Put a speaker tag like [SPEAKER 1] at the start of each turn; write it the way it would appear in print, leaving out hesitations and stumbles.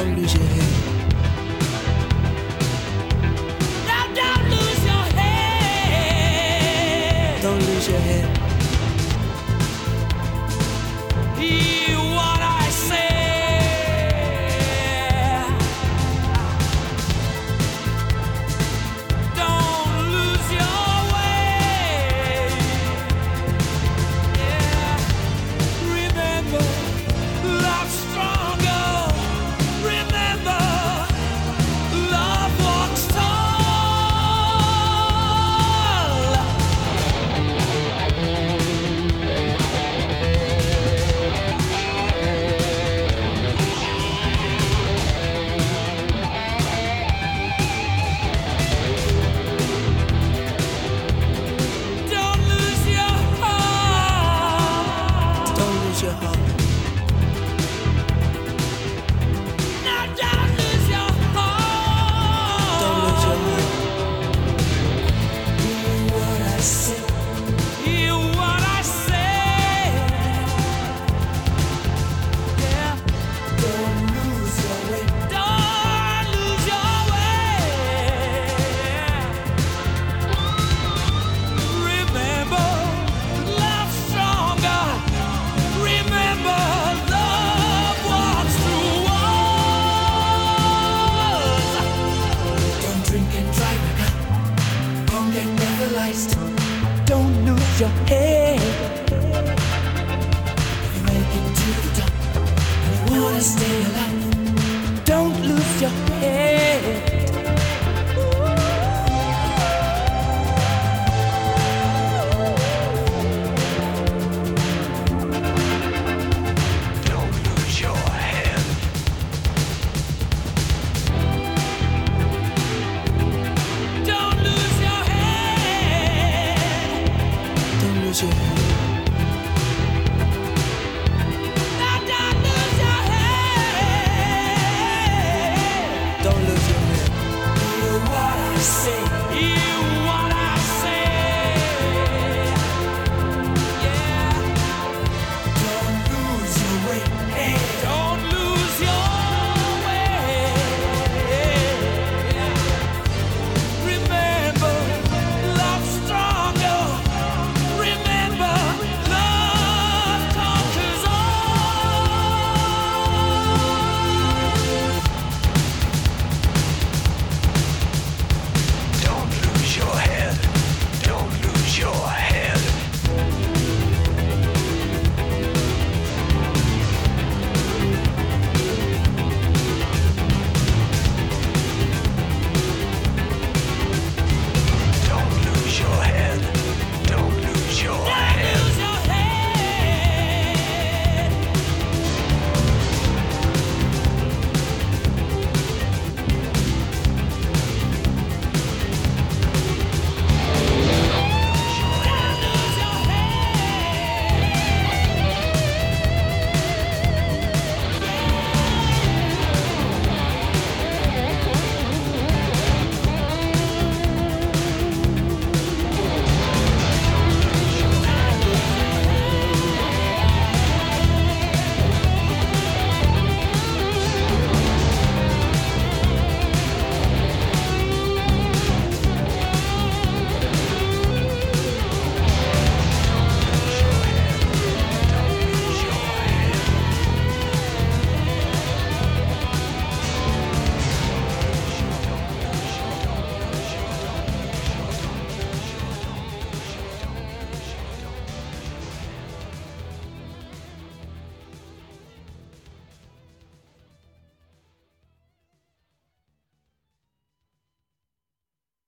[SPEAKER 1] Don't lose your head. Now don't lose your head. Don't lose your head. Hear what I say. Don't lose your way. Yeah. Remember, love's stronger. Remember, love walks tall. Don't lose your heart. Don't lose your heart. Now don't lose your heart. Don't lose your heart. Hear what I say. Hear what I say. Yeah. Don't lose your way. Don't lose your way. Remember, love's stronger. Remember, love walks through walls. Don't drink and drive a car. Don't get paralyzed. Don't lose your head. If you make it to the top and you wanna stay alive.